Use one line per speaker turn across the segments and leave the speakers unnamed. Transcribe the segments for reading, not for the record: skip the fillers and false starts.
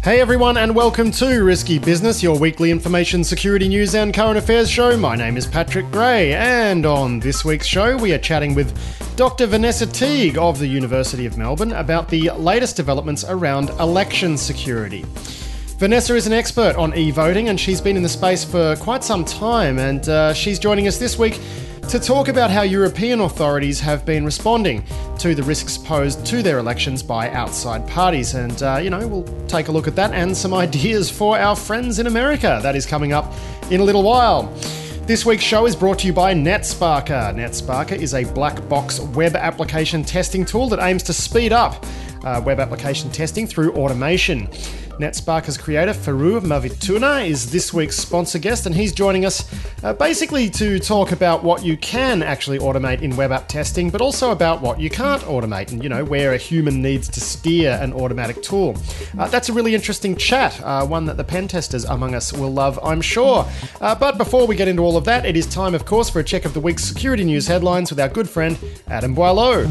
Hey everyone, and welcome to Risky Business, your weekly information security news and current affairs show. My name is Patrick Gray, and on this week's show we are chatting with Dr. Vanessa Teague of the University of Melbourne about the latest developments around election security. Vanessa is an expert on e-voting, and she's been in the space for quite some time, and she's joining us this week to talk about how European authorities have been responding to the risks posed to their elections by outside parties. And, we'll take a look at that and some ideas for our friends in America. That is coming up in a little while. This week's show is brought to you by NetSparker. NetSparker is a black box web application testing tool that aims to speed up web application testing through automation. NetSparker's creator, Faru Mavituna, is this week's sponsor guest, and he's joining us basically to talk about what you can actually automate in web app testing, but also about what you can't automate and, where a human needs to steer an automatic tool. That's a really interesting chat, one that the pen testers among us will love, I'm sure. But before we get into all of that, it is time, of course, for a check of the week's security news headlines with our good friend, Adam Boileau.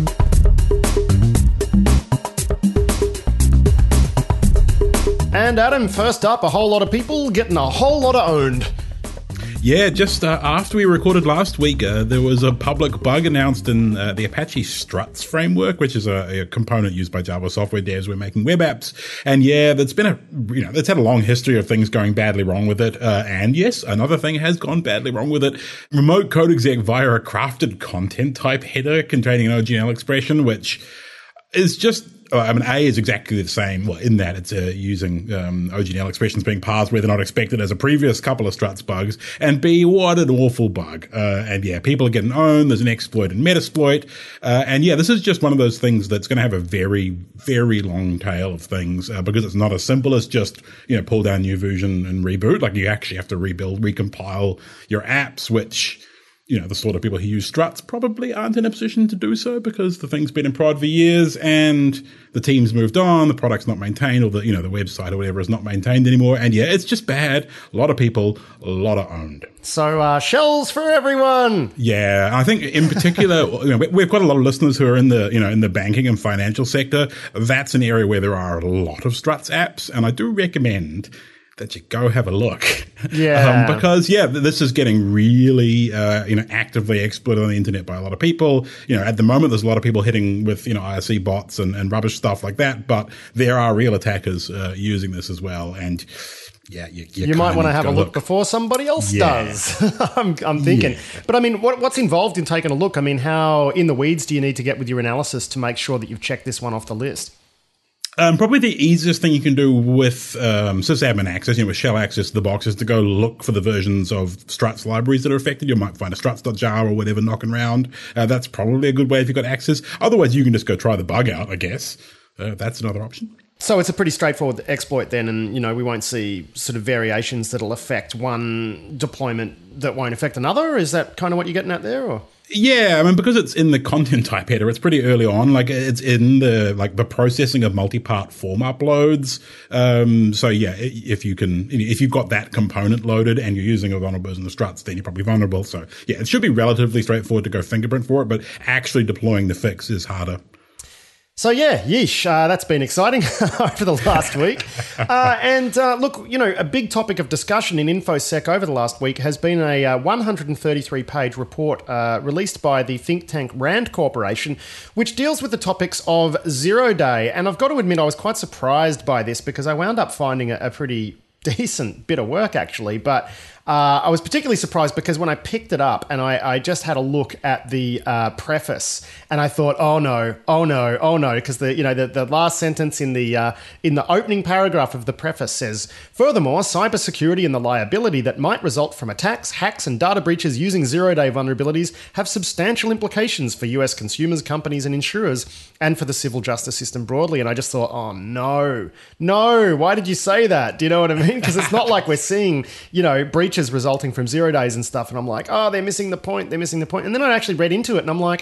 And Adam, first up, a whole lot of people getting a whole lot of owned.
Yeah, just after we recorded last week, there was a public bug announced in the Apache Struts framework, which is a component used by Java software devs when making web apps. And yeah, that's been it's had a long history of things going badly wrong with it. And yes, another thing has gone badly wrong with it. Remote code exec via a crafted content type header containing an OGNL expression, which is just, A is exactly the same, in that it's using OGNL expressions being parsed where they're not expected as a previous couple of struts bugs. And B, what an awful bug. And yeah, people are getting owned. There's an exploit and Metasploit. And yeah, this is just one of those things that's going to have a very, very long tail of things because it's not as simple as just, pull down new version and reboot. Like you actually have to rebuild, recompile your apps, which, the sort of people who use struts probably aren't in a position to do so because the thing's been in prod for years and the team's moved on, the product's not maintained, or the website or whatever is not maintained anymore. And yeah, it's just bad. A lot of people, a lot of owned.
So, shells for everyone.
Yeah. I think in particular, we've got a lot of listeners who are in the banking and financial sector. That's an area where there are a lot of struts apps. And I do recommend that you go have a look.
Yeah.
Because, this is getting really, actively exploited on the internet by a lot of people. At the moment, there's a lot of people hitting with, IRC bots and rubbish stuff like that. But there are real attackers using this as well. And yeah, you
might want to have a look before somebody else does. I'm thinking. Yeah. But I mean, what's involved in taking a look? I mean, how in the weeds do you need to get with your analysis to make sure that you've checked this one off the list?
Probably the easiest thing you can do with sysadmin access, with shell access to the box, is to go look for the versions of struts libraries that are affected. You might find a struts.jar or whatever knocking around. That's probably a good way if you've got access. Otherwise, you can just go try the bug out, I guess. That's another option.
So it's a pretty straightforward exploit then, and, we won't see sort of variations that'll affect one deployment that won't affect another? Is that kind of what you're getting at there, or...?
Yeah, because it's in the content type header, it's pretty early on. Like it's in the processing of multi-part form uploads. So yeah, if you've got that component loaded and you're using a vulnerable version of struts, then you're probably vulnerable. So yeah, it should be relatively straightforward to go fingerprint for it, but actually deploying the fix is harder.
So yeah, yeesh, that's been exciting over the last week. Look, a big topic of discussion in InfoSec over the last week has been a 133-page report released by the think tank RAND Corporation, which deals with the topics of zero-day. And I've got to admit, I was quite surprised by this because I wound up finding a pretty decent bit of work, actually. But I was particularly surprised because when I picked it up and I just had a look at the preface and I thought, oh no, because the last sentence in the opening paragraph of the preface says, furthermore, cybersecurity and the liability that might result from attacks, hacks, and data breaches using zero-day vulnerabilities have substantial implications for US consumers, companies, and insurers, and for the civil justice system broadly. And I just thought, oh no, why did you say that? Do you know what I mean? Because it's not like we're seeing, breaches resulting from 0 days and stuff. And I'm like, oh, they're missing the point. And then I actually read into it and I'm like,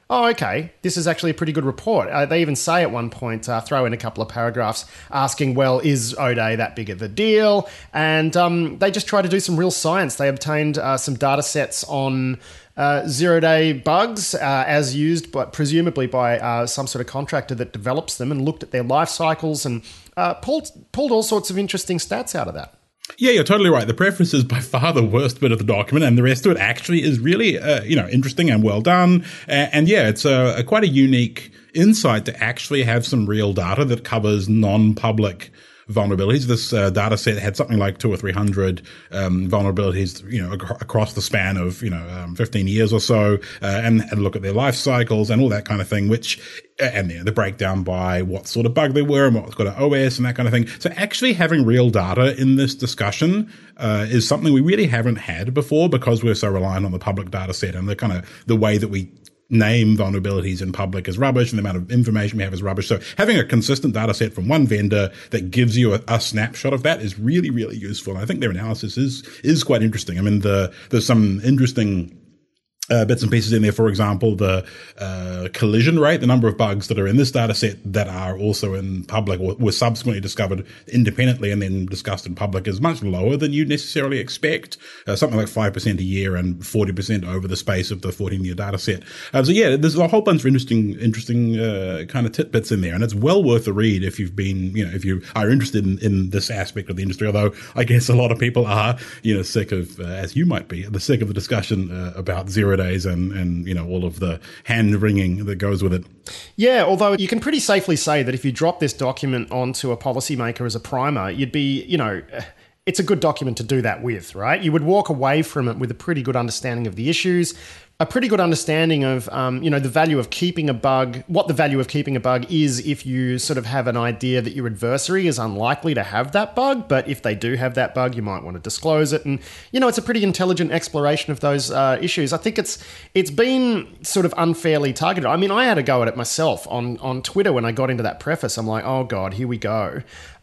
Oh, okay. This is actually a pretty good report. They even say at one point, throw in a couple of paragraphs asking, well, is O-Day that big of a deal? And they just try to do some real science. They obtained some data sets on zero-day bugs as used, but presumably by some sort of contractor that develops them, and looked at their life cycles and pulled all sorts of interesting stats out of that.
Yeah, you're totally right. The preface is by far the worst bit of the document, and the rest of it actually is really, interesting and well done. And yeah, it's quite a unique insight to actually have some real data that covers non-public vulnerabilities. This data set had something like 200 or 300 vulnerabilities, across the span of 15 years or so, and look at their life cycles and all that kind of thing, which and the breakdown by what sort of bug they were and what's got an OS and that kind of thing. So actually having real data in this discussion is something we really haven't had before, because we're so reliant on the public data set and the way that we name vulnerabilities in public is rubbish, and the amount of information we have is rubbish. So having a consistent data set from one vendor that gives you a snapshot of that is really, really useful. And I think their analysis is quite interesting. I mean, there's some interesting bits and pieces in there. For example, the collision rate, the number of bugs that are in this data set that are also in public or were subsequently discovered independently and then discussed in public, is much lower than you'd necessarily expect. Something like 5% a year and 40% over the space of the 14-year data set. So yeah, there's a whole bunch of interesting kind of tidbits in there, and it's well worth a read if you've been, if you are interested in this aspect of the industry. Although I guess a lot of people are, sick of, as you might be, sick of the discussion about zero days and all of the hand wringing that goes with it.
Yeah, although you can pretty safely say that if you drop this document onto a policymaker as a primer, you'd be, it's a good document to do that with, right? You would walk away from it with a pretty good understanding of the issues, a pretty good understanding of, the value of keeping a bug, what the value of keeping a bug is if you sort of have an idea that your adversary is unlikely to have that bug, but if they do have that bug, you might want to disclose it. And, it's a pretty intelligent exploration of those issues. I think it's been sort of unfairly targeted. I mean, I had a go at it myself on Twitter when I got into that preface. I'm like, oh God, here we go.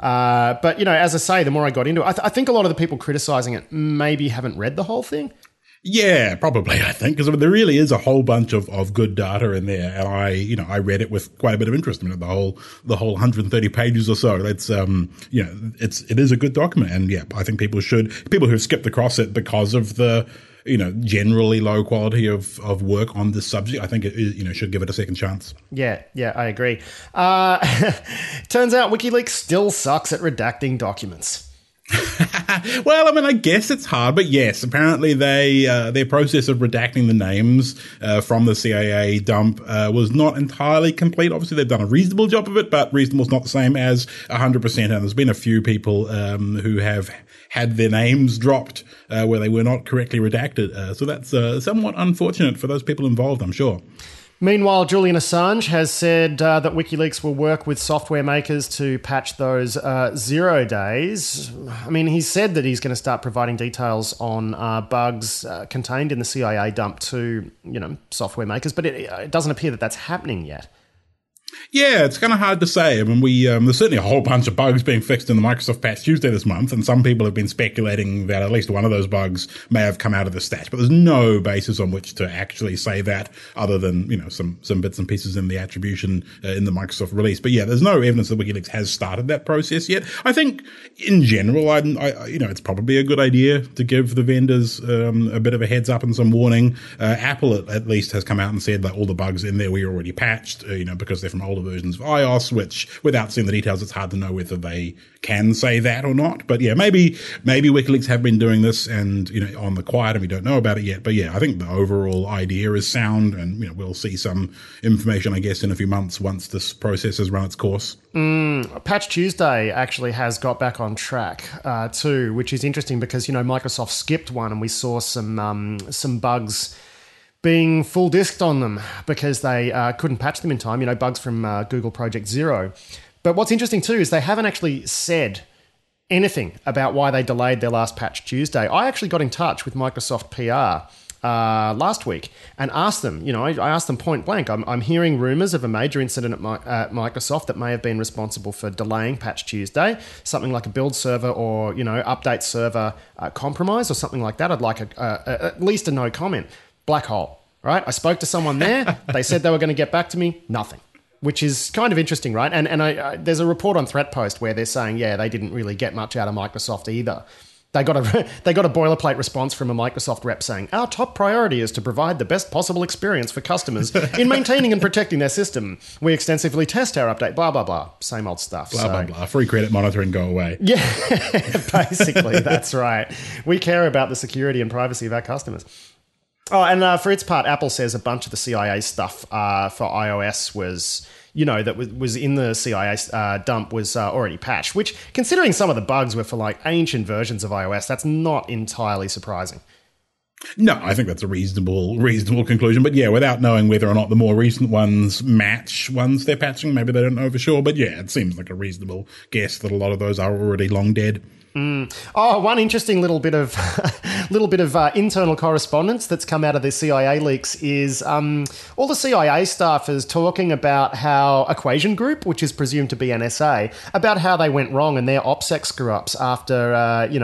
But, as I say, the more I got into it, I think a lot of the people criticizing it maybe haven't read the whole thing.
Yeah, probably, I think, because there really is a whole bunch of good data in there, and I read it with quite a bit of interest. I mean, the whole 130 pages or so. That's it is a good document, and yeah, I think people who've skipped across it because of the generally low quality of work on this subject, I think it should give it a second chance.
Yeah, I agree. Turns out WikiLeaks still sucks at redacting documents.
Well, I mean, I guess it's hard, but yes, apparently their process of redacting the names from the CIA dump was not entirely complete. Obviously, they've done a reasonable job of it, but reasonable is not the same as 100%. And there's been a few people who have had their names dropped where they were not correctly redacted. So that's somewhat unfortunate for those people involved, I'm sure.
Meanwhile, Julian Assange has said that WikiLeaks will work with software makers to patch those 0 days. I mean, he said that he's going to start providing details on bugs contained in the CIA dump to, software makers, but it doesn't appear that that's happening yet.
Yeah, it's kind of hard to say. I mean, there's certainly a whole bunch of bugs being fixed in the Microsoft Patch Tuesday this month, and some people have been speculating that at least one of those bugs may have come out of the stash, but there's no basis on which to actually say that other than, some bits and pieces in the attribution in the Microsoft release. But yeah, there's no evidence that WikiLeaks has started that process yet. I think in general, it's probably a good idea to give the vendors a bit of a heads up and some warning. Apple at least has come out and said that all the bugs in there we already patched, because they're from older versions of iOS, which without seeing the details, it's hard to know whether they can say that or not. But yeah, maybe WikiLeaks have been doing this and, on the quiet and we don't know about it yet. But yeah, I think the overall idea is sound, and, we'll see some information, I guess, in a few months once this process has run its course.
Patch Tuesday actually has got back on track too, which is interesting because, Microsoft skipped one and we saw some bugs being full disked on them because they couldn't patch them in time, bugs from Google Project Zero. But what's interesting too is they haven't actually said anything about why they delayed their last Patch Tuesday. I actually got in touch with Microsoft PR last week and asked them, I asked them point blank, I'm hearing rumors of a major incident at Microsoft that may have been responsible for delaying Patch Tuesday, something like a build server or, update server compromise or something like that. I'd like at least a no comment. Black hole. right? I spoke to someone there. They said they were going to get back to me. Nothing. Which is kind of interesting, right? And there's a report on ThreatPost where they're saying, yeah, they didn't really get much out of Microsoft either. They got a boilerplate response from a Microsoft rep saying, our top priority is to provide the best possible experience for customers in maintaining and protecting their system. We extensively test our update, blah, blah, blah. Same old stuff.
Blah, blah. Free credit monitoring, go away.
Yeah, basically, that's right. We care about the security and privacy of our customers. Oh, and for its part, Apple says a bunch of the CIA stuff for iOS was... that was in the CIA dump was already patched, which, considering some of the bugs were for like ancient versions of iOS, that's not entirely surprising.
No, I think that's a reasonable conclusion. But yeah, without knowing whether or not the more recent ones match ones they're patching, maybe they don't know for sure. But yeah, it seems like a reasonable guess that a lot of those are already long dead.
Oh, one interesting little bit of internal correspondence that's come out of the CIA leaks is all the CIA staff is talking about how Equation Group, which is presumed to be NSA, about how they went wrong and their OPSEC screw-ups after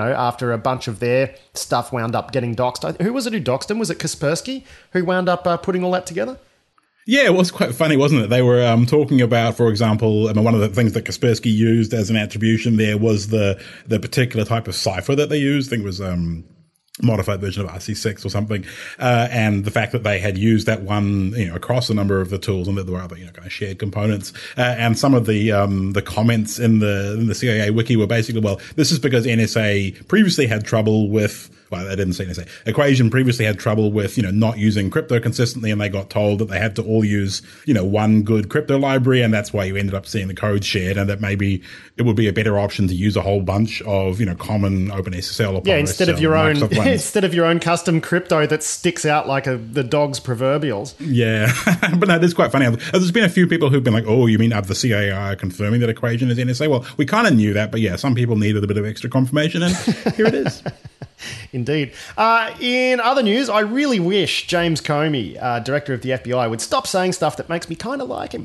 a bunch of their stuff wound up getting doxed. Who was it who doxed them? Was it Kaspersky who wound up putting all that together?
Yeah, it was quite funny, wasn't it? They were talking about, for example, one of the things that Kaspersky used as an attribution there was the particular type of cipher that they used. I think it was modified version of RC6 or something, and the fact that they had used that one, across a number of the tools, and that there were other, kind of shared components. And some of the comments in the CIA wiki were basically, well, this is because NSA previously had trouble with. Well, they didn't say NSA. Equation previously had trouble with, not using crypto consistently, and they got told that they had to all use, one good crypto library, and that's why you ended up seeing the code shared, and that maybe it would be a better option to use a whole bunch of, common OpenSSL or
instead of your own custom crypto that sticks out like the dog's proverbials.
Yeah, but no, it is quite funny. There's been a few people who've been like, "Oh, you mean the CIA are confirming that Equation is NSA?" Well, we kind of knew that, but yeah, some people needed a bit of extra confirmation, and here it is.
Indeed. In other news, I really wish James Comey, director of the FBI, would stop saying stuff that makes me kind of like him.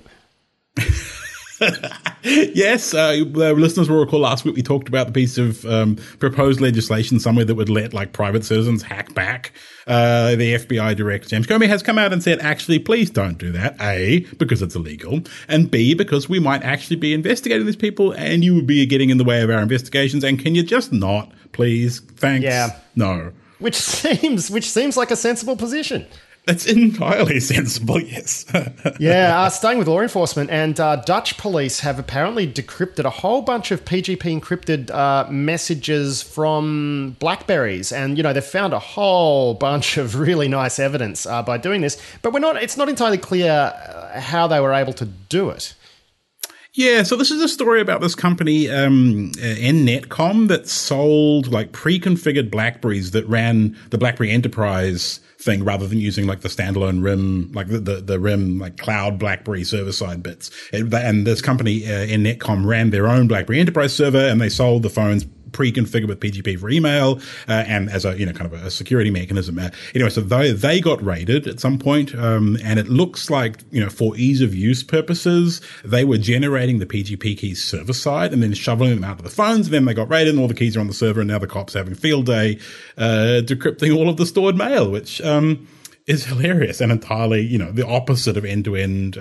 Yes, the listeners will recall last week we talked about the piece of proposed legislation somewhere that would let private citizens hack back. The FBI director, James Comey, has come out and said, actually, please don't do that. A, because it's illegal, and B, because we might actually be investigating these people and you would be getting in the way of our investigations. And can you just not, please? Thanks.
Yeah.
No.
Which seems like a sensible position.
It's entirely sensible, yes.
Yeah, staying with law enforcement, and Dutch police have apparently decrypted a whole bunch of PGP encrypted messages from BlackBerries, and they've found a whole bunch of really nice evidence by doing this. But it's not entirely clear how they were able to do it.
Yeah, so this is a story about this company, Netcom, that sold pre-configured BlackBerries that ran the BlackBerry Enterprise thing rather than using the standalone RIM, the RIM cloud BlackBerry server-side bits. And this company, Netcom, ran their own BlackBerry Enterprise server, and they sold the phones pre-configured with PGP for email, and as a, kind of a security mechanism. Anyway, so they got raided at some point, and it looks like, for ease of use purposes, they were generating the PGP keys server side and then shoveling them out to the phones, and then they got raided and all the keys are on the server, and now the cops are having field day, decrypting all of the stored mail, which, is hilarious and entirely, the opposite of end-to-end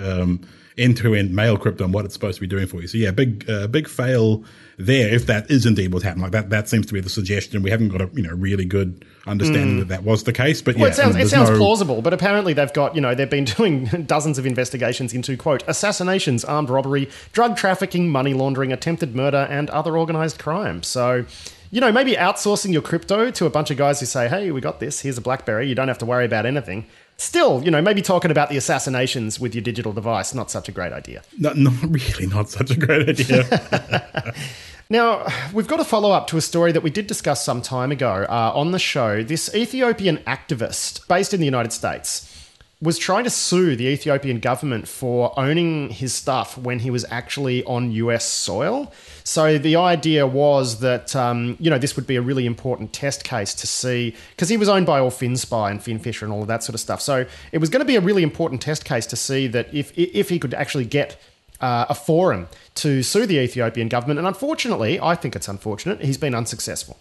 mail crypto and what it's supposed to be doing for you. So yeah, big fail there if that is indeed what's happened. That seems to be the suggestion. We haven't got a really good understanding that was the case. But yeah,
it sounds plausible. But apparently they've got they've been doing dozens of investigations into quote assassinations, armed robbery, drug trafficking, money laundering, attempted murder, and other organised crime. So. Maybe outsourcing your crypto to a bunch of guys who say, hey, we got this, here's a BlackBerry, you don't have to worry about anything. Still, maybe talking about the assassinations with your digital device, not such a great idea.
Not really not such a great idea.
Now, we've got a follow-up to a story that we did discuss some time ago on the show. This Ethiopian activist based in the United States was trying to sue the Ethiopian government for owning his stuff when he was actually on US soil. So the idea was that, this would be a really important test case to see, because he was owned by all FinSpy and FinFisher and all of that sort of stuff. So it was going to be a really important test case to see that if he could actually get a forum to sue the Ethiopian government. And unfortunately, I think it's unfortunate, he's been unsuccessful.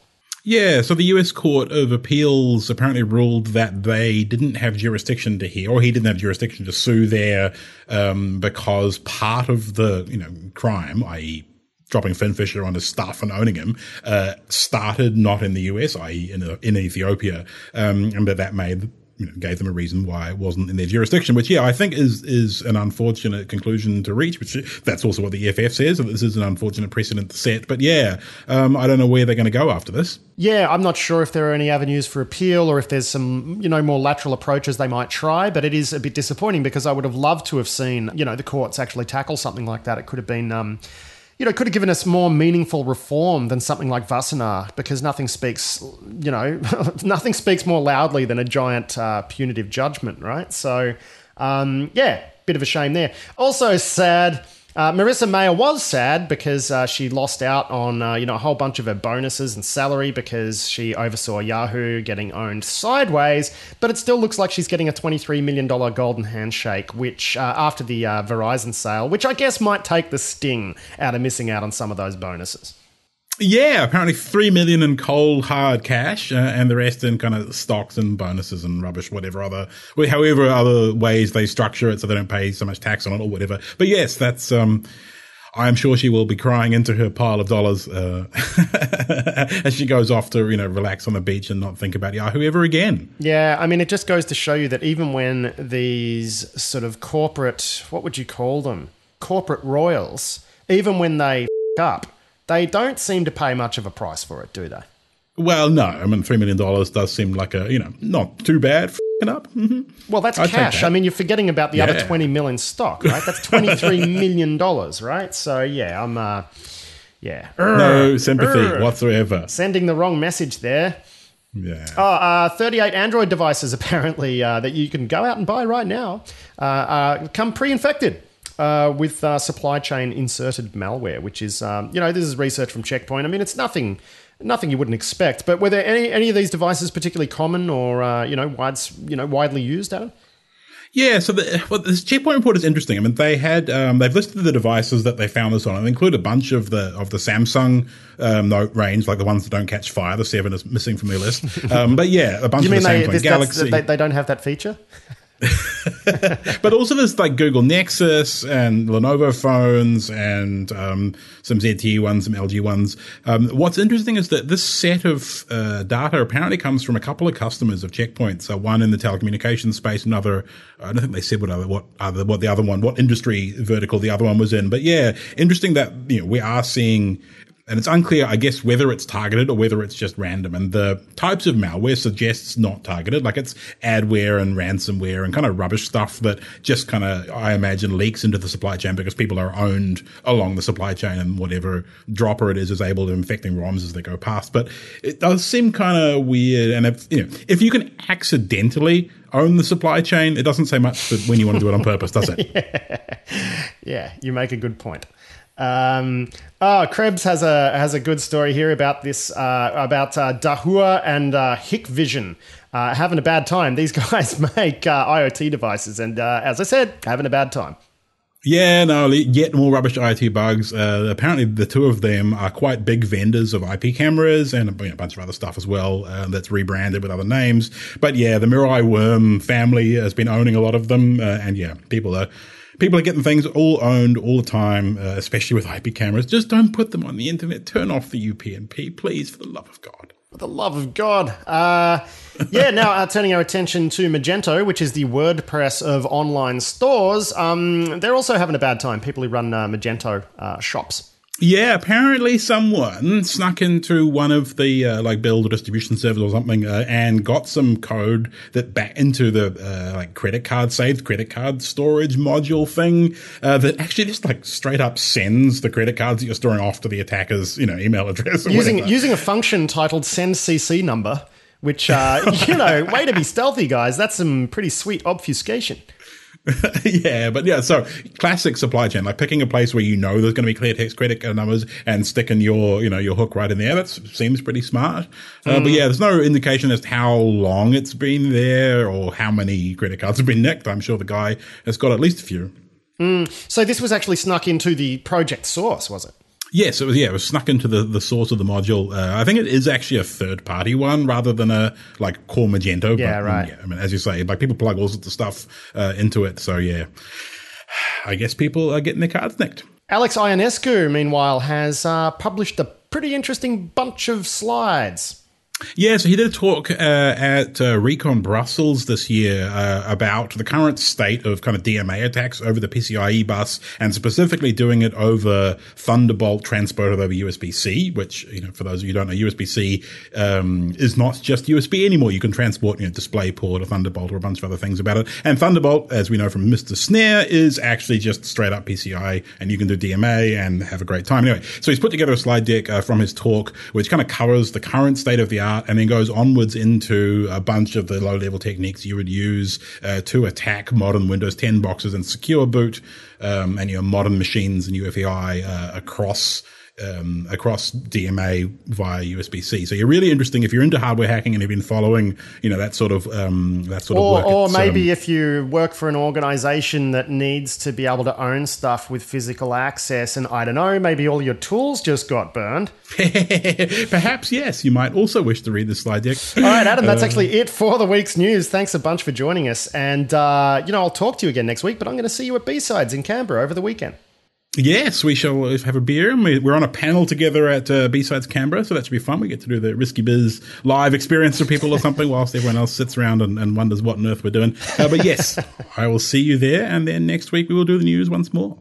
Yeah, so the US Court of Appeals apparently ruled that they didn't have jurisdiction to hear, or he didn't have jurisdiction to sue there, because part of the, crime, i.e. dropping Finn Fisher on his stuff and owning him, started not in the US, i.e. in Ethiopia, and that made, gave them a reason why it wasn't in their jurisdiction, which, I think is an unfortunate conclusion to reach, which that's also what the EFF says, that this is an unfortunate precedent to set. But I don't know where they're going to go after this.
Yeah, I'm not sure if there are any avenues for appeal or if there's some, more lateral approaches they might try, but it is a bit disappointing because I would have loved to have seen, the courts actually tackle something like that. It could have been, could have given us more meaningful reform than something like Wassenaar, because nothing speaks, nothing speaks more loudly than a giant punitive judgment, right? So, bit of a shame there. Also sad, Marissa Mayer was sad because she lost out on, a whole bunch of her bonuses and salary because she oversaw Yahoo getting owned sideways, but it still looks like she's getting a $23 million golden handshake, which after the Verizon sale, which I guess might take the sting out of missing out on some of those bonuses.
Yeah, apparently $3 million in cold hard cash, and the rest in kind of stocks and bonuses and rubbish, however other ways they structure it so they don't pay so much tax on it or whatever. But yes, that's I'm sure she will be crying into her pile of dollars as she goes off to relax on the beach and not think about Yahoo ever again.
Yeah, I mean, it just goes to show you that even when these sort of corporate, what would you call them, corporate royals, even when they up, they don't seem to pay much of a price for it, do they?
Well, no. I mean, $3 million does seem like not too bad f***ing up. Mm-hmm.
Well, that's cash. I mean, you're forgetting about the other 20 mil in stock, right? That's $23 million, right? So, I'm,
no sympathy whatsoever.
Sending the wrong message there.
Yeah.
38 Android devices, apparently, that you can go out and buy right now, come pre-infected. With supply chain inserted malware, which is, this is research from Checkpoint. I mean, it's nothing you wouldn't expect. But were there any of these devices particularly common or, widely used, Adam?
Yeah, so this Checkpoint report is interesting. I mean, they had they've listed the devices that they found this on, and they include a bunch of the Samsung Note range, like the ones that don't catch fire. The 7 is missing from their list. But yeah, a bunch of the Samsung Galaxy.
They don't have that feature?
But also there's like Google Nexus and Lenovo phones and some ZTE ones, some LG ones. What's interesting is that this set of data apparently comes from a couple of customers of Checkpoint. So one in the telecommunications space, another, I don't think they said what industry vertical the other one was in. But yeah, interesting that we are seeing. And it's unclear, I guess, whether it's targeted or whether it's just random. And the types of malware suggests not targeted, like it's adware and ransomware and kind of rubbish stuff that just kind of, I imagine, leaks into the supply chain because people are owned along the supply chain and whatever dropper it is able to infecting ROMs as they go past. But it does seem kind of weird. And if you can accidentally own the supply chain, it doesn't say much for when you want to do it on purpose, does it?
Yeah, you make a good point. Krebs has a good story here about this, about Dahua and Hikvision having a bad time. These guys make IoT devices and, as I said, having a bad time.
Yeah, no, yet more rubbish IoT bugs. Apparently the two of them are quite big vendors of IP cameras and a bunch of other stuff as well, that's rebranded with other names. But yeah, the Mirai Worm family has been owning a lot of them, and yeah, people are getting things all owned all the time, especially with IP cameras. Just don't put them on the internet. Turn off the UPnP, please, for the love of God.
For the love of God. Now turning our attention to Magento, which is the WordPress of online stores. They're also having a bad time, people who run Magento shops.
Yeah, apparently someone snuck into one of the build or distribution servers or something and got some code that back into the saved credit card storage module thing that actually just like straight up sends the credit cards that you're storing off to the attacker's email address.
Using a function titled send CC number, which way to be stealthy, guys. That's some pretty sweet obfuscation.
So classic supply chain, like picking a place where there's going to be clear text credit card numbers and sticking your hook right in there. That seems pretty smart. But yeah, there's no indication as to how long it's been there or how many credit cards have been nicked. I'm sure the guy has got at least a few.
So this was actually snuck into the project source, was it?
Yes, it was snuck into the source of the module. I think it is actually a third-party one rather than a, like, core Magento.
Yeah,
but,
right.
Yeah, I mean, as you say, like, people plug all sorts of stuff into it. So, yeah, I guess people are getting their cards nicked.
Alex Ionescu, meanwhile, has published a pretty interesting bunch of slides.
Yeah, so he did a talk at Recon Brussels this year about the current state of kind of DMA attacks over the PCIe bus, and specifically doing it over Thunderbolt transported over USB-C, which, for those of you who don't know, USB-C is not just USB anymore. You can transport, DisplayPort or Thunderbolt or a bunch of other things about it. And Thunderbolt, as we know from Mr. Snare, is actually just straight up PCI, and you can do DMA and have a great time. Anyway, so he's put together a slide deck from his talk, which kind of covers the current state of the art, and then goes onwards into a bunch of the low-level techniques you would use to attack modern Windows 10 boxes and secure boot, and modern machines and UEFI across DMA via USB-C. So you're really interesting if you're into hardware hacking and have been following, that sort of work.
Or maybe if you work for an organization that needs to be able to own stuff with physical access, and I don't know, maybe all your tools just got burned.
Perhaps, yes. You might also wish to read the slide deck.
All right, Adam, that's actually it for the week's news. Thanks a bunch for joining us. And, I'll talk to you again next week, but I'm going to see you at B-Sides in Canberra over the weekend.
Yes, we shall have a beer, and we're on a panel together at B-Sides Canberra, so that should be fun. We get to do the Risky Biz live experience for people or something whilst everyone else sits around and wonders what on earth we're doing. But yes, I will see you there, and then next week we will do the news once more.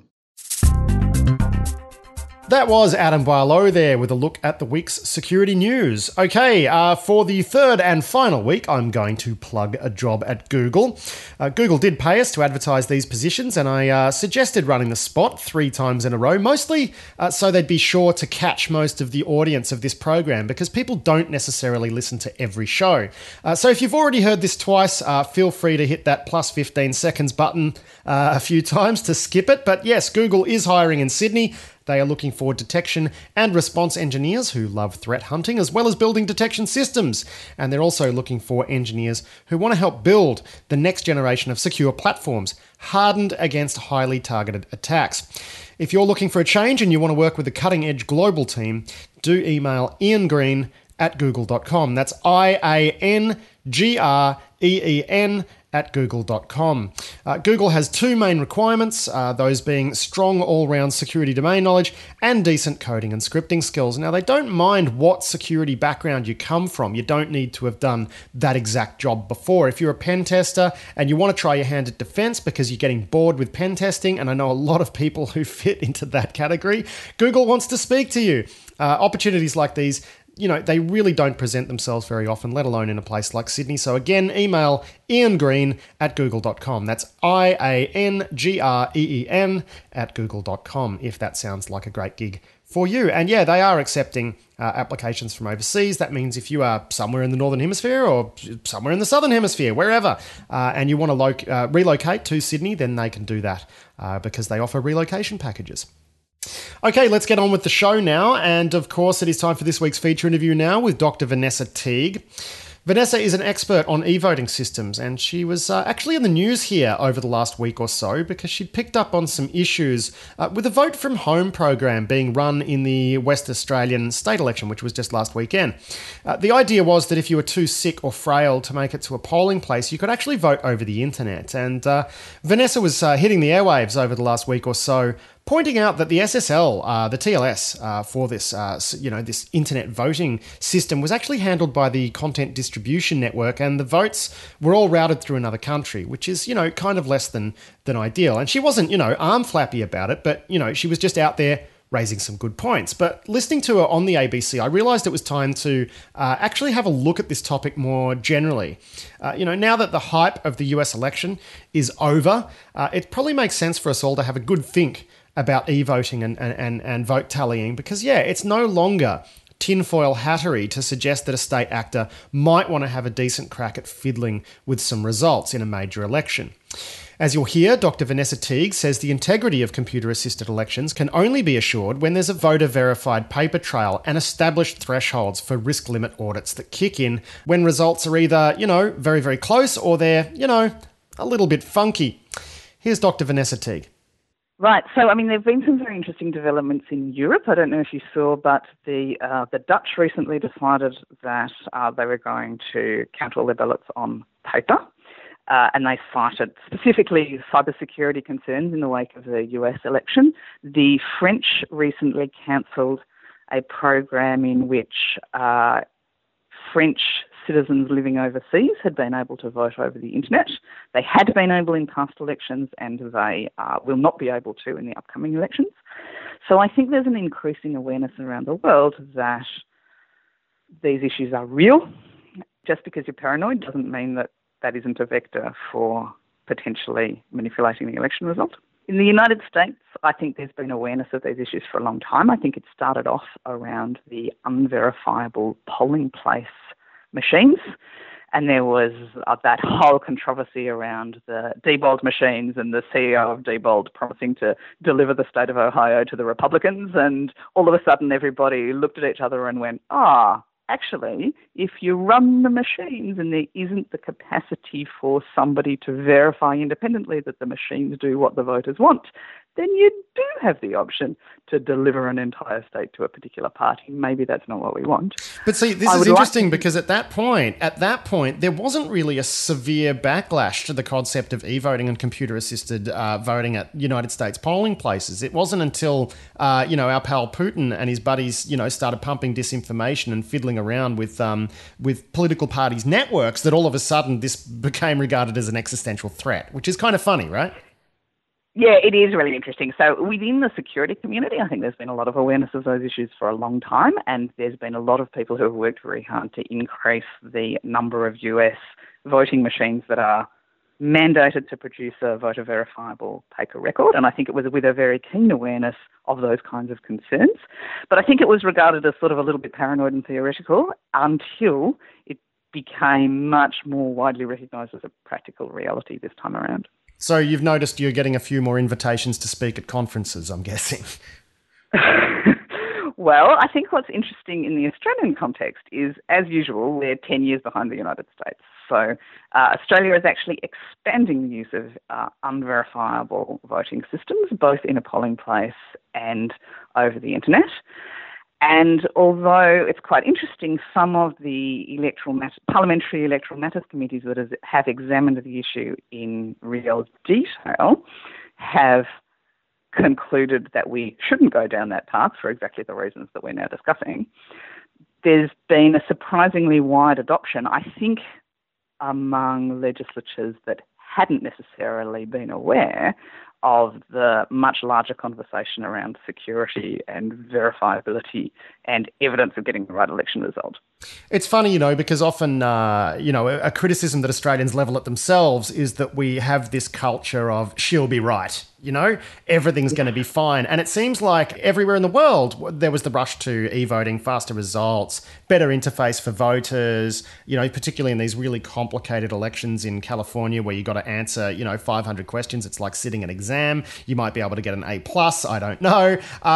That was Adam Barlow there with a look at the week's security news. Okay, for the third and final week, I'm going to plug a job at Google. Google did pay us to advertise these positions, and I suggested running the spot 3 times in a row, mostly so they'd be sure to catch most of the audience of this program, because people don't necessarily listen to every show. So if you've already heard this twice, feel free to hit that plus 15 seconds button a few times to skip it. But yes, Google is hiring in Sydney. They are looking for detection and response engineers who love threat hunting, as well as building detection systems. And they're also looking for engineers who want to help build the next generation of secure platforms, hardened against highly targeted attacks. If you're looking for a change and you want to work with a cutting-edge global team, do email Ian Green at google.com. That's IANGREEN at google.com. Google has 2 main requirements, those being strong all-round security domain knowledge and decent coding and scripting skills. Now, they don't mind what security background you come from. You don't need to have done that exact job before. If you're a pen tester and you want to try your hand at defense because you're getting bored with pen testing, and I know a lot of people who fit into that category, Google wants to speak to you. Opportunities like these, they really don't present themselves very often, let alone in a place like Sydney. So again, email Ian Green at google.com. That's IANGREEN at google.com, if that sounds like a great gig for you. And yeah, they are accepting applications from overseas. That means if you are somewhere in the Northern Hemisphere or somewhere in the Southern Hemisphere, wherever, and you want to relocate to Sydney, then they can do that because they offer relocation packages. Okay, let's get on with the show now. And of course, it is time for this week's feature interview now with Dr. Vanessa Teague. Vanessa is an expert on e-voting systems, and she was actually in the news here over the last week or so because she'd picked up on some issues with a vote from home program being run in the West Australian state election, which was just last weekend. The idea was that if you were too sick or frail to make it to a polling place, you could actually vote over the internet. And Vanessa was hitting the airwaves over the last week or so, pointing out that the SSL, the TLS for this, this internet voting system was actually handled by the Content Distribution Network, and the votes were all routed through another country, which is, kind of less than ideal. And she wasn't, arm flappy about it, but, she was just out there raising some good points. But listening to her on the ABC, I realised it was time to actually have a look at this topic more generally. Now that the hype of the US election is over, it probably makes sense for us all to have a good think about e-voting and vote tallying, because, it's no longer tinfoil hattery to suggest that a state actor might want to have a decent crack at fiddling with some results in a major election. As you'll hear, Dr. Vanessa Teague says the integrity of computer-assisted elections can only be assured when there's a voter-verified paper trail and established thresholds for risk limit audits that kick in when results are either, very, very close, or they're, a little bit funky. Here's Dr. Vanessa Teague.
Right. So, I mean, there have been some very interesting developments in Europe. I don't know if you saw, but the Dutch recently decided that they were going to count all their ballots on paper. And they cited specifically cybersecurity concerns in the wake of the US election. The French recently cancelled a program in which French citizens living overseas had been able to vote over the internet. They had been able in past elections, and they will not be able to in the upcoming elections. So I think there's an increasing awareness around the world that these issues are real. Just because you're paranoid doesn't mean that that isn't a vector for potentially manipulating the election result. In the United States, I think there's been awareness of these issues for a long time. I think it started off around the unverifiable polling place machines, and there was that whole controversy around the Diebold machines and the CEO of Diebold promising to deliver the state of Ohio to the Republicans, and all of a sudden everybody looked at each other and went, actually, if you run the machines and there isn't the capacity for somebody to verify independently that the machines do what the voters want, then you do have the option to deliver an entire state to a particular party. Maybe that's not what we want.
But see, this is interesting because at that point, there wasn't really a severe backlash to the concept of e-voting and computer-assisted voting at United States polling places. It wasn't until, our pal Putin and his buddies, started pumping disinformation and fiddling around with political parties' networks that all of a sudden this became regarded as an existential threat, which is kind of funny, right?
Yeah, it is really interesting. So within the security community, I think there's been a lot of awareness of those issues for a long time, and there's been a lot of people who have worked very hard to increase the number of US voting machines that are mandated to produce a voter verifiable paper record, and I think it was with a very keen awareness of those kinds of concerns. But I think it was regarded as sort of a little bit paranoid and theoretical until it became much more widely recognised as a practical reality this time around.
So you've noticed you're getting a few more invitations to speak at conferences, I'm guessing.
Well, I think what's interesting in the Australian context is, as usual, we're 10 years behind the United States. So Australia is actually expanding the use of unverifiable voting systems, both in a polling place and over the internet. And although it's quite interesting, some of the parliamentary electoral matters committees that have examined the issue in real detail have concluded that we shouldn't go down that path for exactly the reasons that we're now discussing. There's been a surprisingly wide adoption, I think, among legislatures that hadn't necessarily been aware of the much larger conversation around security and verifiability and evidence of getting the right election result.
It's funny, because often, a criticism that Australians level at themselves is that we have this culture of she'll be right. Everything's going to be fine. And it seems like everywhere in the world, there was the rush to e-voting, faster results, better interface for voters, particularly in these really complicated elections in California where you got to answer, 500 questions. It's like sitting an exam. You might be able to get an A+, I don't know.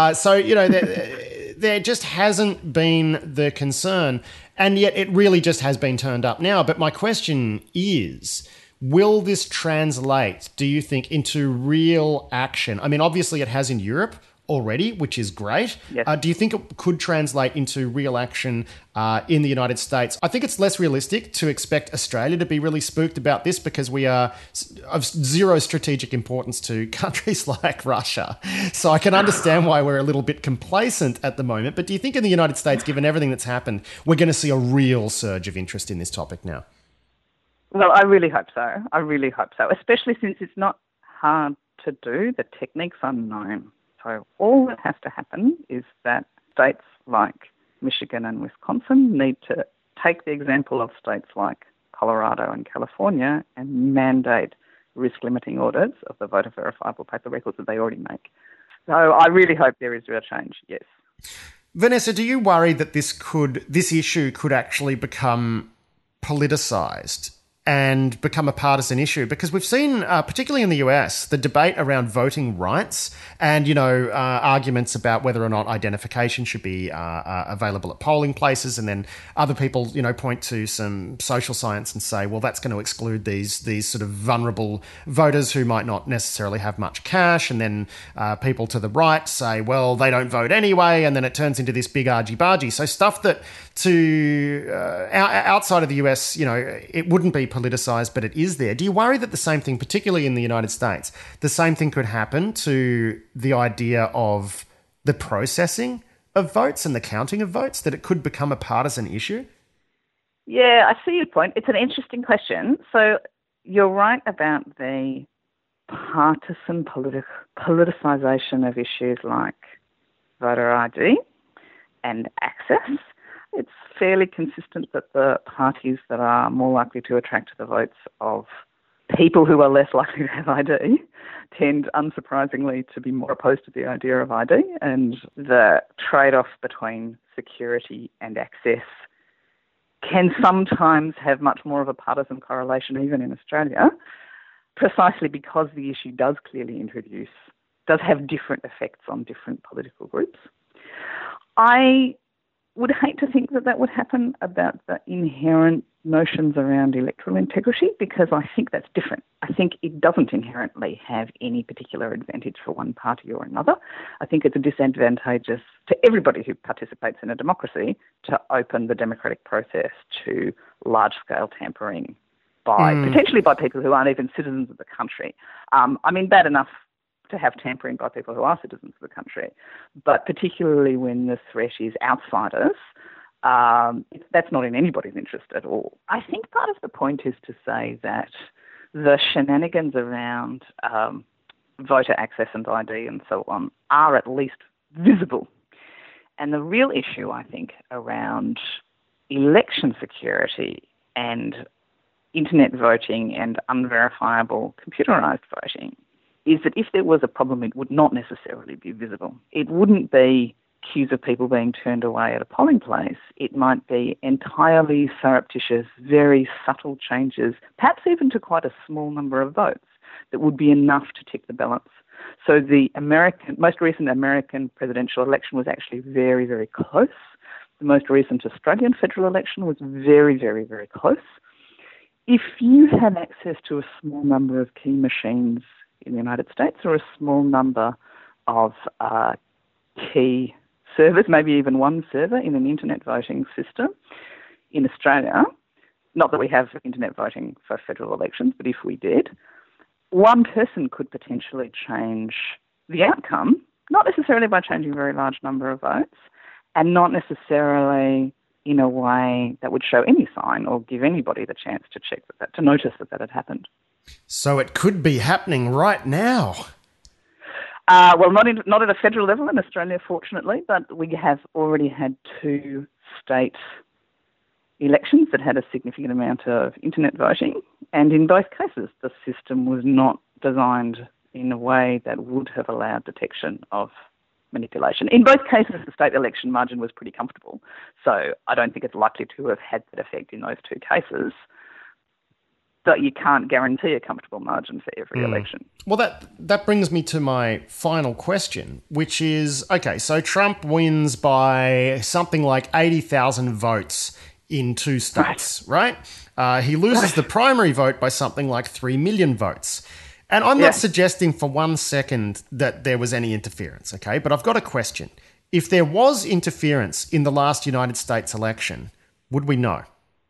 There just hasn't been the concern. And yet it really just has been turned up now. But my question is, will this translate, do you think, into real action? I mean, obviously it has in Europe already, which is great.
Yes.
Do you think it could translate into real action in the United States? I think it's less realistic to expect Australia to be really spooked about this because we are of zero strategic importance to countries like Russia. So I can understand why we're a little bit complacent at the moment. But do you think in the United States, given everything that's happened, we're going to see a real surge of interest in this topic now?
Well, I really hope so, especially since it's not hard to do. The techniques are known. So all that has to happen is that states like Michigan and Wisconsin need to take the example of states like Colorado and California and mandate risk-limiting audits of the voter verifiable paper records that they already make. So I really hope there is real change, yes.
Vanessa, do you worry that this issue could actually become politicised and become a partisan issue? Because we've seen, particularly in the US, the debate around voting rights and, arguments about whether or not identification should be available at polling places. And then other people, point to some social science and say, well, that's going to exclude these sort of vulnerable voters who might not necessarily have much cash. And then people to the right say, well, they don't vote anyway. And then it turns into this big argy-bargy. So stuff that outside of the US, it wouldn't be politicised, but it is there. Do you worry that the same thing, particularly in the United States, the same thing could happen to the idea of the processing of votes and the counting of votes, that it could become a partisan issue?
Yeah, I see your point. It's an interesting question. So you're right about the partisan politicisation of issues like voter ID and access. It's fairly consistent that the parties that are more likely to attract the votes of people who are less likely to have ID tend, unsurprisingly, to be more opposed to the idea of ID, and the trade-off between security and access can sometimes have much more of a partisan correlation, even in Australia, precisely because the issue does have different effects on different political groups. I would hate to think that would happen about the inherent notions around electoral integrity, because I think that's different. I think it doesn't inherently have any particular advantage for one party or another. I think it's disadvantageous to everybody who participates in a democracy to open the democratic process to large-scale tampering potentially by people who aren't even citizens of the country. Bad enough to have tampering by people who are citizens of the country, but particularly when the threat is outsiders, that's not in anybody's interest at all. I think part of the point is to say that the shenanigans around voter access and ID and so on are at least visible. And the real issue, I think, around election security and internet voting and unverifiable computerised voting is that if there was a problem, it would not necessarily be visible. It wouldn't be queues of people being turned away at a polling place. It might be entirely surreptitious, very subtle changes, perhaps even to quite a small number of votes, that would be enough to tip the balance. So the most recent American presidential election was actually very, very close. The most recent Australian federal election was very, very, very close. If you had access to a small number of key machines in the United States or a small number of key servers, maybe even one server in an internet voting system in Australia, not that we have internet voting for federal elections, but if we did, one person could potentially change the outcome, not necessarily by changing a very large number of votes, and not necessarily in a way that would show any sign or give anybody the chance to check to notice that had happened.
So it could be happening right now.
Well, not at a federal level in Australia, fortunately, but we have already had 2 state elections that had a significant amount of internet voting, and in both cases the system was not designed in a way that would have allowed detection of manipulation. In both cases, the state election margin was pretty comfortable, so I don't think it's likely to have had that effect in those 2 cases. But you can't guarantee a comfortable margin for every election.
Well, that brings me to my final question, which is, okay, so Trump wins by something like 80,000 votes in 2 states, right? He loses the primary vote by something like 3 million votes. And I'm not suggesting for one second that there was any interference, okay? But I've got a question. If there was interference in the last United States election, would we know?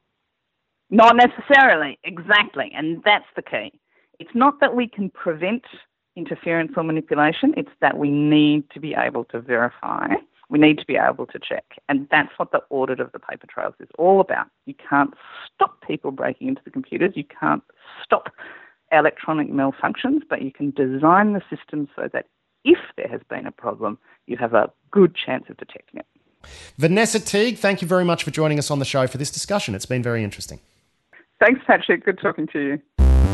Not necessarily, exactly, and that's the key. It's not that we can prevent interference or manipulation, it's that we need to be able to verify, we need to be able to check, and that's what the audit of the paper trails is all about. You can't stop people breaking into the computers, you can't stop electronic malfunctions, but you can design the system so that if there has been a problem, you have a good chance of detecting it.
Vanessa Teague, thank you very much for joining us on the show for this discussion. It's been very interesting.
Thanks, Patrick. Good talking to you.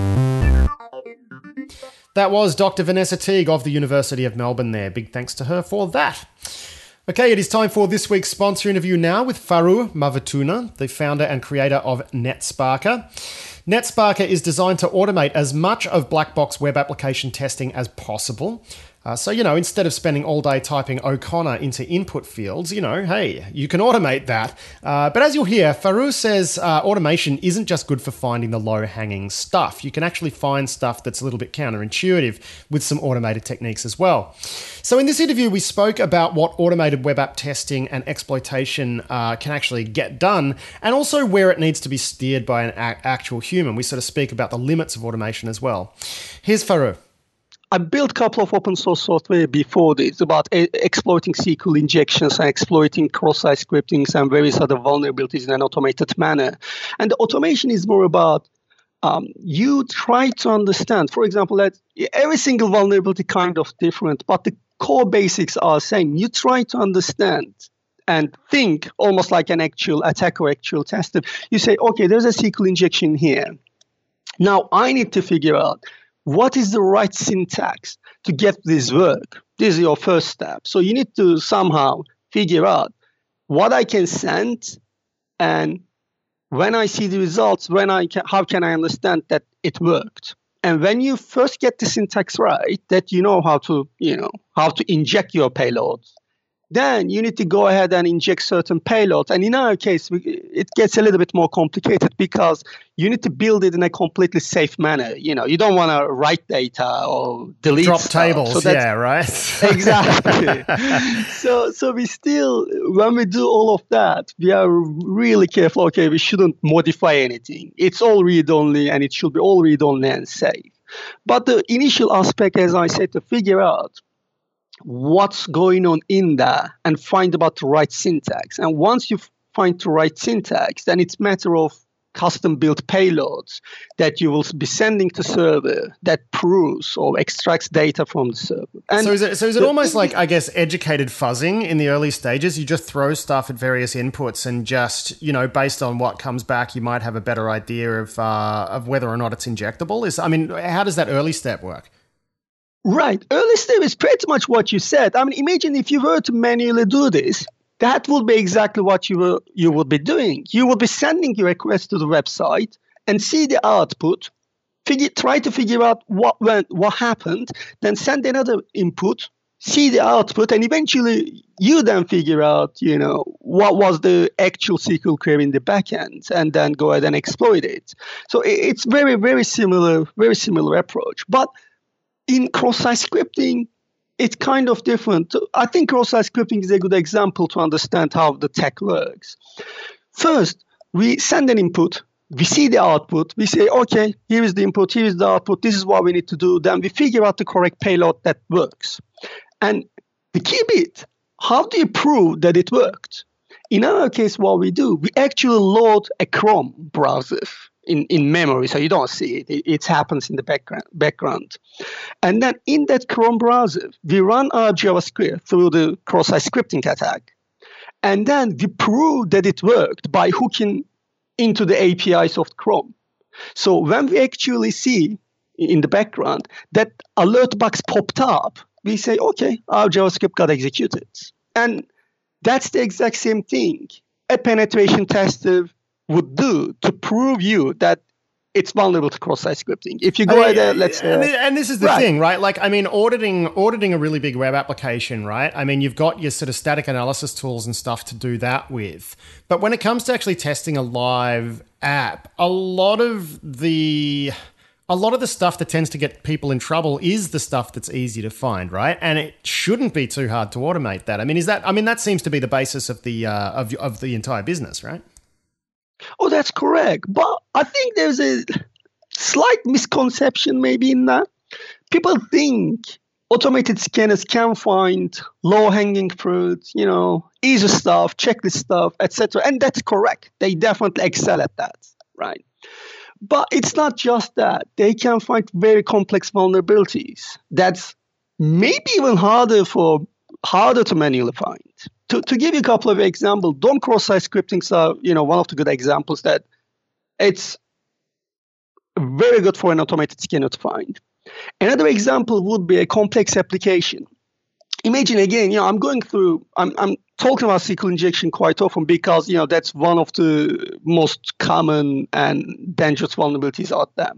That was Dr. Vanessa Teague of the University of Melbourne there. Big thanks to her for that. Okay, it is time for this week's sponsor interview now with Faru Mavatuna, the founder and creator of NetSparker. NetSparker is designed to automate as much of black box web application testing as possible. So, instead of spending all day typing O'Connor into input fields, hey, you can automate that. But as you'll hear, Faru says automation isn't just good for finding the low-hanging stuff. You can actually find stuff that's a little bit counterintuitive with some automated techniques as well. So in this interview, we spoke about what automated web app testing and exploitation can actually get done, and also where it needs to be steered by an actual human. We sort of speak about the limits of automation as well. Here's Faru.
I built a couple of open source software before this about exploiting SQL injections and exploiting cross-site scriptings and various other vulnerabilities in an automated manner. And the automation is more about you try to understand, for example, that every single vulnerability kind of different, but the core basics are same. You try to understand and think almost like an actual attacker, actual tester. You say, okay, there's a SQL injection here. Now I need to figure out what is the right syntax to get this work. This is your first step. So you need to somehow figure out what I can send, and when I see the results, how can I understand that it worked? And when you first get the syntax right, that you know how to inject your payloads, then you need to go ahead and inject certain payloads. And in our case, it gets a little bit more complicated because you need to build it in a completely safe manner. You don't want to write data or delete
drop
stuff.
tables, right?
Exactly. So we still, when we do all of that, we are really careful. Okay, we shouldn't modify anything. It's all read-only, and it should be all read-only and safe. But the initial aspect, as I said, to figure out what's going on in there and find about the right syntax. And once you find the right syntax, then it's a matter of custom built payloads that you will be sending to server that proves or extracts data from the server. And
so is it almost like, I guess, educated fuzzing in the early stages? You just throw stuff at various inputs and just, based on what comes back, you might have a better idea of whether or not it's injectable. How does that early step work?
Right. Early step is pretty much what you said. Imagine if you were to manually do this, that would be exactly what you would be doing. You would be sending your request to the website and see the output, try to figure out what happened, then send another input, see the output, and eventually you then figure out, what was the actual SQL query in the backend, and then go ahead and exploit it. So it's very, very similar approach. But in cross-site scripting, it's kind of different. I think cross-site scripting is a good example to understand how the tech works. First, we send an input, we see the output, we say, okay, here is the input, here is the output, this is what we need to do. Then we figure out the correct payload that works. And the key bit, how do you prove that it worked? In our case, what we do, we actually load a Chrome browser in memory, so you don't see it. It happens in the background. And then in that Chrome browser, we run our JavaScript through the cross-site scripting attack. And then we prove that it worked by hooking into the APIs of Chrome. So when we actually see in the background that alert box popped up, we say, okay, our JavaScript got executed. And that's the exact same thing a penetration tester would do to prove you that it's vulnerable to cross-site scripting. If you go ahead,
and this is the thing, right? Auditing a really big web application, right? You've got your sort of static analysis tools and stuff to do that with. But when it comes to actually testing a live app, a lot of the stuff that tends to get people in trouble is the stuff that's easy to find, right? And it shouldn't be too hard to automate that. That seems to be the basis of the of the entire business, right?
Oh, that's correct. But I think there's a slight misconception maybe in that. People think automated scanners can find low-hanging fruit, easy stuff, checklist stuff, etc. And that's correct. They definitely excel at that, right? But it's not just that. They can find very complex vulnerabilities. That's maybe even harder to manually find. To give you a couple of examples, DOM cross-site scriptings are, one of the good examples that it's very good for an automated scanner to find. Another example would be a complex application. imagine again, I'm talking about SQL injection quite often because, that's one of the most common and dangerous vulnerabilities out there.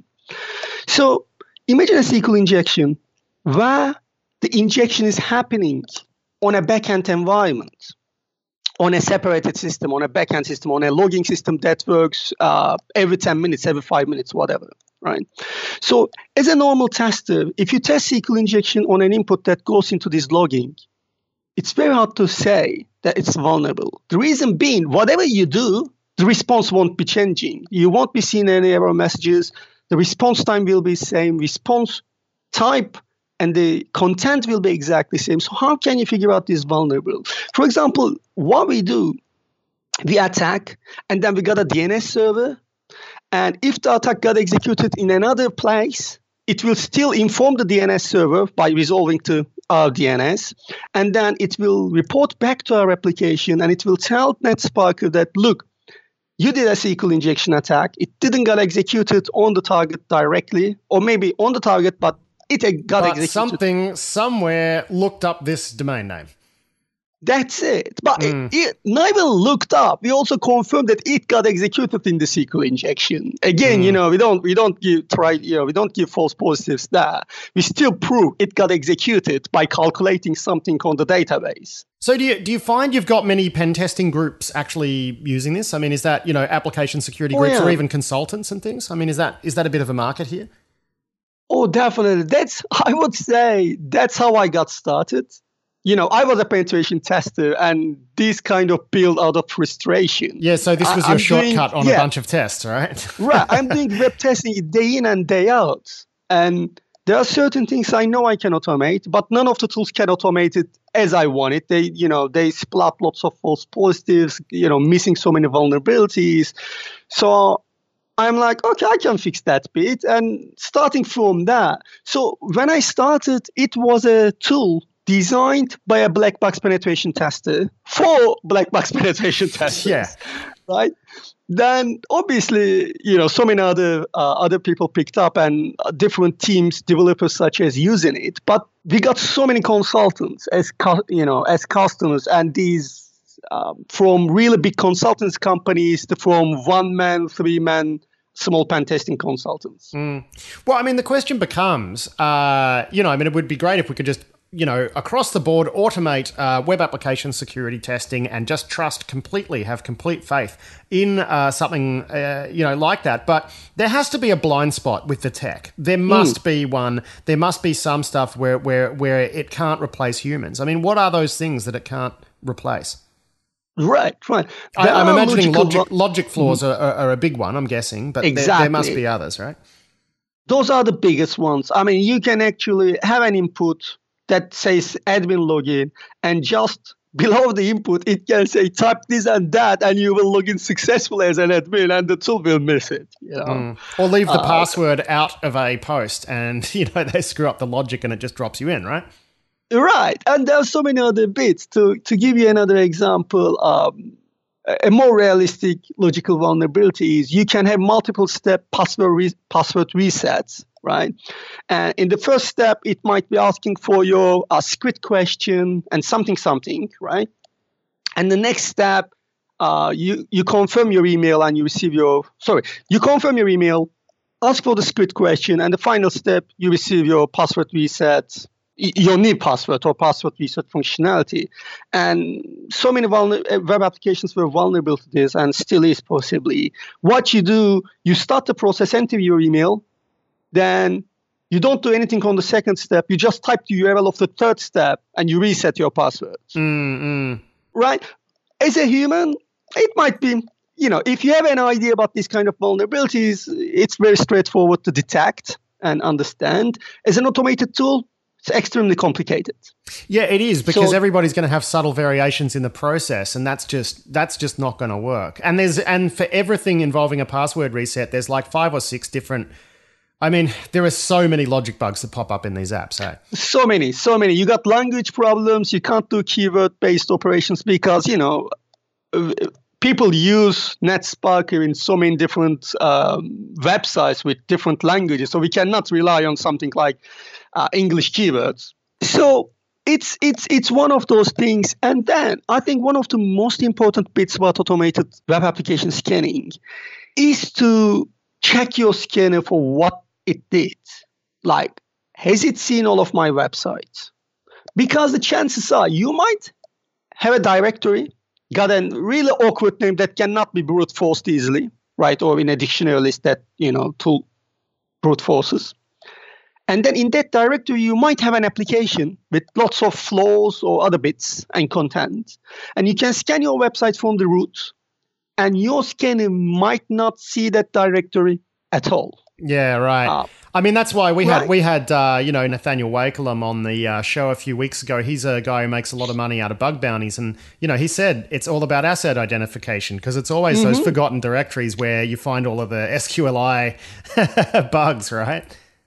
So imagine a SQL injection where the injection is happening on a backend environment, on a separated system, on a backend system, on a logging system that works every 10 minutes, every 5 minutes, whatever, right? So as a normal tester, if you test SQL injection on an input that goes into this logging, it's very hard to say that it's vulnerable. The reason being, whatever you do, the response won't be changing. You won't be seeing any error messages. The response time will be the same. Response type and the content will be exactly the same. So how can you figure out this vulnerable? For example, what we do, we attack, and then we got a DNS server. And if the attack got executed in another place, it will still inform the DNS server by resolving to our DNS. And then it will report back to our application, and it will tell NetSparker that, look, you did a SQL injection attack. It didn't get executed on the target directly, or maybe on the target, but it got executed.
Something somewhere looked up this domain name.
That's it. But it never looked up. We also confirmed that it got executed in the SQL injection. Again, we don't give false positives there. We still prove it got executed by calculating something on the database.
So do you find you've got many pen testing groups actually using this? I mean, is that, application security groups or even consultants and things? I mean, is that a bit of a market here?
Oh, definitely. I would say that's how I got started. I was a penetration tester, and this kind of built out of frustration.
Yeah, so this was your shortcut on a bunch of tests, right?
Right. I'm doing web testing day in and day out. And there are certain things I know I can automate, but none of the tools can automate it as I want it. They splat lots of false positives, missing so many vulnerabilities. So I'm like, okay, I can fix that bit. And starting from that. So when I started, it was a tool designed by a black box penetration tester for black box penetration testers.
Yeah.
Right? Then obviously, so many other people picked up, and different teams, developers such as using it. But we got so many consultants as customers, and these from really big consultants companies to from 1-man, 3-man small pen testing consultants.
Well, I mean, the question becomes, it would be great if we could just across the board, automate web application security testing and just have complete faith in something, like that. But there has to be a blind spot with the tech. There must be one. There must be some stuff where it can't replace humans. I mean, what are those things that it can't replace?
Right.
I'm imagining logic flaws are a big one, I'm guessing, but there must be others, right?
Those are the biggest ones. I mean, you can actually have an input that says admin login, and just below the input, it can say type this and that, and you will log in successfully as an admin, and the tool will miss it.
Or leave the password out of a post, and they screw up the logic, and it just drops you in, right?
Right, and there are so many other bits. To give you another example, a more realistic logical vulnerability is you can have multiple step password resets. Right. And in the first step, it might be asking for your script question and something, right? And the next step, you confirm your email and you confirm your email, ask for the script question, and the final step, you receive your password reset, your new password or password reset functionality. And so many web applications were vulnerable to this, and still is possibly. What you do, you start the process, enter your email, then you don't do anything on the second step. You just type the URL of the third step and you reset your password. Right? As a human, it might be, if you have an idea about these kind of vulnerabilities, it's very straightforward to detect and understand. As an automated tool, it's extremely complicated.
Yeah, it is, because everybody's going to have subtle variations in the process, and that's just not going to work. And for everything involving a password reset, there's like 5 or 6 different. I mean, there are so many logic bugs that pop up in these apps, eh?
So many. You got language problems. You can't do keyword-based operations because, people use NetSparker in so many different websites with different languages. So we cannot rely on something like English keywords. So it's one of those things. And then I think one of the most important bits about automated web application scanning is to check your scanner for what it did. Like, has it seen all of my websites? Because the chances are you might have a directory, got a really awkward name that cannot be brute forced easily, right? Or in a dictionary list that, to brute forces. And then in that directory, you might have an application with lots of flaws or other bits and content. And you can scan your website from the root, and your scanner might not see that directory at all.
Yeah, right. I mean, that's why we had Nathaniel Wakelam on the show a few weeks ago. He's a guy who makes a lot of money out of bug bounties. And, he said it's all about asset identification because it's always those forgotten directories where you find all of the SQLI bugs, right?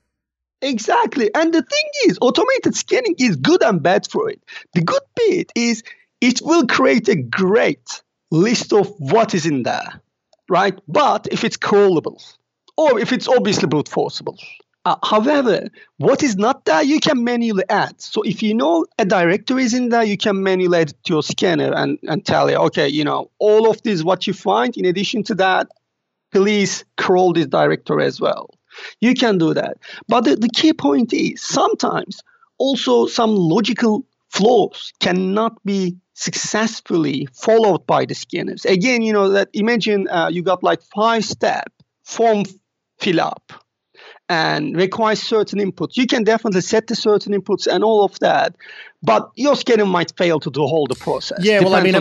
Exactly. And the thing is, automated scanning is good and bad for it. The good bit is it will create a great list of what is in there, right? But if it's crawlable, or if it's obviously brute forceable. However, what is not there, you can manually add. So if you know a directory is in there, you can manually add it to your scanner and tell it, okay, all of this, what you find, in addition to that, please crawl this directory as well. You can do that. But the key point is sometimes also some logical flaws cannot be successfully followed by the scanners. Again, that imagine you got like 5-step form fill up and requires certain inputs. You can definitely set the certain inputs and all of that, but your scanner might fail to do all the process.
Yeah, well, I mean,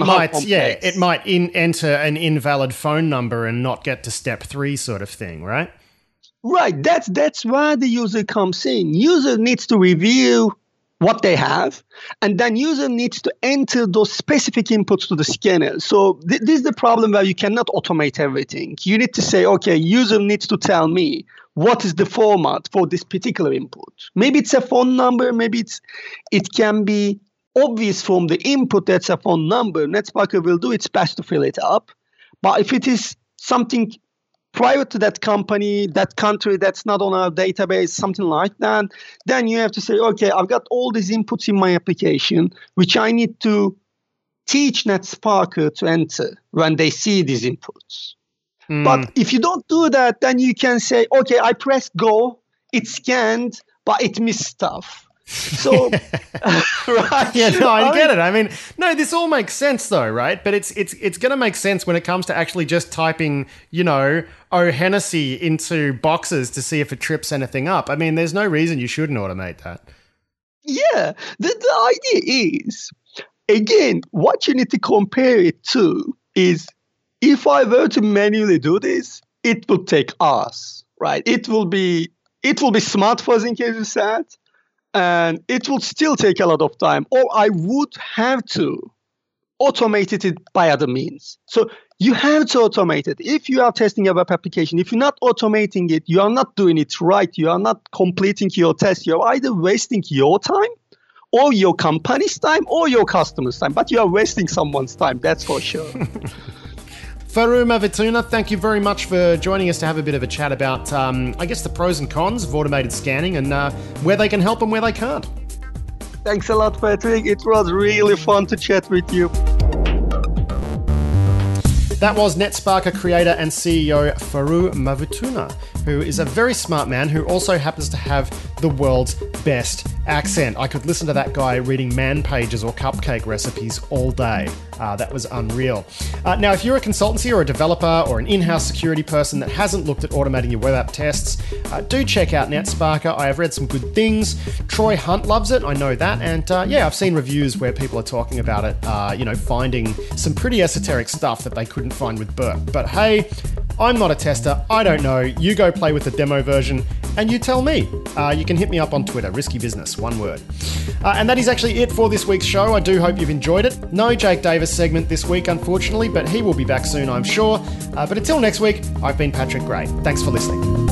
it might enter an invalid phone number and not get to step 3 sort of thing, right?
Right. That's where the user comes in. User needs to review what they have, and then user needs to enter those specific inputs to the scanner. So this is the problem where you cannot automate everything. You need to say, okay, user needs to tell me what is the format for this particular input. Maybe it's a phone number, maybe it can be obvious from the input that's a phone number. NetSparker will do its best to fill it up. But if it is something private to that company, that country that's not on our database, something like that, then you have to say, okay, I've got all these inputs in my application, which I need to teach NetSparker to enter when they see these inputs. But if you don't do that, then you can say, okay, I pressed go, it scanned, but it missed stuff. So, right?
Yeah, no, I get it. I mean, no, this all makes sense though, right? But it's going to make sense when it comes to actually just typing, "Oh, Hennessy" into boxes to see if it trips anything up. I mean, there's no reason you shouldn't automate that.
Yeah, the idea is, again, what you need to compare it to is if I were to manually do this, it would take hours, right? It will be smart fuzzing, as you said. And it will still take a lot of time, or I would have to automate it by other means. So you have to automate it. If you are testing a web application, if you're not automating it, you are not doing it right. You are not completing your test. You're either wasting your time or your company's time or your customer's time, but you are wasting someone's time, that's for sure.
Faru Mavituna, thank you very much for joining us to have a bit of a chat about, the pros and cons of automated scanning and where they can help and where they can't.
Thanks a lot, Patrick. It was really fun to chat with you.
That was NetSparker creator and CEO Faru Mavituna, who is a very smart man who also happens to have the world's best accent. I could listen to that guy reading man pages or cupcake recipes all day. That was unreal. Now, if you're a consultancy or a developer or an in-house security person that hasn't looked at automating your web app tests, do check out NetSparker. I have read some good things. Troy Hunt loves it, I know that. And I've seen reviews where people are talking about it, finding some pretty esoteric stuff that they couldn't find with Burp. But hey, I'm not a tester. I don't know. You go play with the demo version and you tell me. You can hit me up on Twitter, Risky Business, one word. And that is actually it for this week's show. I do hope you've enjoyed it. No Jake Davis segment this week, unfortunately, but he will be back soon, I'm sure. But until next week, I've been Patrick Gray. Thanks for listening.